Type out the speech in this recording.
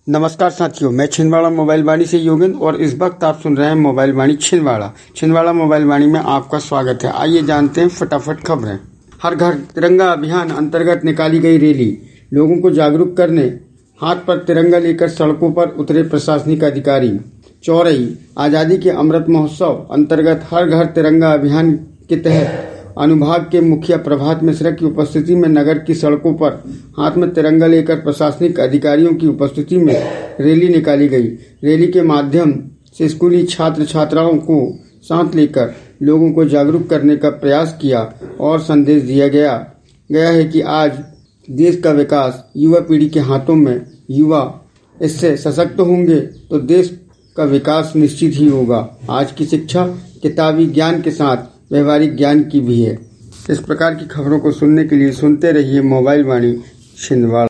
नमस्कार साथियों, मैं छिंदवाड़ा मोबाइल वाणी से योगेंद्र और इस वक्त आप सुन रहे हैं मोबाइल वाणी छिंदवाड़ा मोबाइल वाणी में आपका स्वागत है। आइए जानते हैं फटाफट खबरें। हर घर तिरंगा अभियान अंतर्गत निकाली गई रैली। लोगों को जागरूक करने हाथ पर तिरंगा लेकर सड़कों पर उतरे प्रशासनिक अधिकारी। चौरई आजादी के अमृत महोत्सव अंतर्गत हर घर तिरंगा अभियान के तहत अनुभाग के मुखिया प्रभात मिश्रा की उपस्थिति में नगर की सड़कों पर हाथ में तिरंगा लेकर प्रशासनिक अधिकारियों की उपस्थिति में रैली निकाली गई। रैली के माध्यम से स्कूली छात्र छात्राओं को साथ लेकर लोगों को जागरूक करने का प्रयास किया और संदेश दिया गया है कि आज देश का विकास युवा पीढ़ी के हाथों में। युवा इससे सशक्त होंगे तो देश का विकास निश्चित ही होगा। आज की शिक्षा किताबी ज्ञान के साथ व्यवहारिक ज्ञान की भी है। इस प्रकार की खबरों को सुनने के लिए सुनते रहिए मोबाइल वाणी छिंदवाड़ा।